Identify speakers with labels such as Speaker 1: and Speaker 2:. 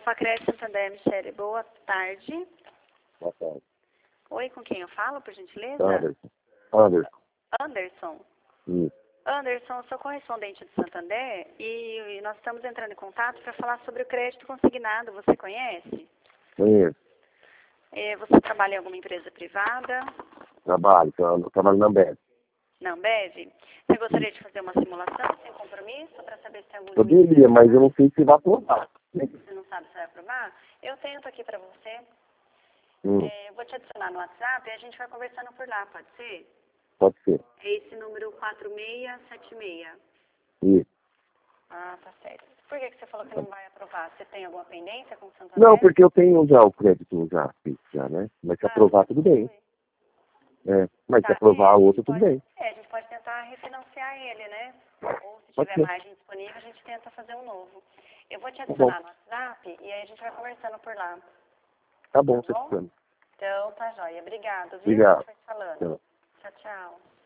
Speaker 1: Facred Santander, Michele, boa tarde.
Speaker 2: Boa tarde.
Speaker 1: Oi, com quem eu falo, por gentileza?
Speaker 2: Anderson. Anderson.
Speaker 1: Anderson.
Speaker 2: Isso.
Speaker 1: Anderson, eu sou correspondente do Santander e nós estamos entrando em contato para falar sobre o crédito consignado. Você conhece?
Speaker 2: Conheço.
Speaker 1: Você trabalha em alguma empresa privada?
Speaker 2: Trabalho. Eu trabalho na Ambev.
Speaker 1: Na Ambev? Você gostaria de fazer uma simulação sem compromisso para saber se tem algum
Speaker 2: Poderia, mas eu não sei se vai aprovar.
Speaker 1: Você não sabe se vai aprovar? Eu tento aqui para você. Eu vou te adicionar no WhatsApp e a gente vai conversando por lá, pode ser?
Speaker 2: Pode ser.
Speaker 1: É esse número 4676.
Speaker 2: Isso.
Speaker 1: Ah, tá certo. Por que você falou que não vai aprovar? Você tem alguma pendência com o Santander?
Speaker 2: Não, porque eu tenho já o crédito já, né? Mas se aprovar, tudo bem. Mas se aprovar o outro, tudo bem.
Speaker 1: A gente pode tentar refinanciar ele, né? Ou se
Speaker 2: Pode
Speaker 1: tiver
Speaker 2: ser.
Speaker 1: margem disponível, a gente tenta fazer um novo. Eu vou te adicionar no WhatsApp e aí a gente vai conversando por lá.
Speaker 2: Tá bom,
Speaker 1: Tá bom?
Speaker 2: você ficando.
Speaker 1: Então, tá jóia. Obrigado, viu?
Speaker 2: Obrigado.
Speaker 1: A gente vai falando.
Speaker 2: Tchau.
Speaker 1: Tchau, tchau.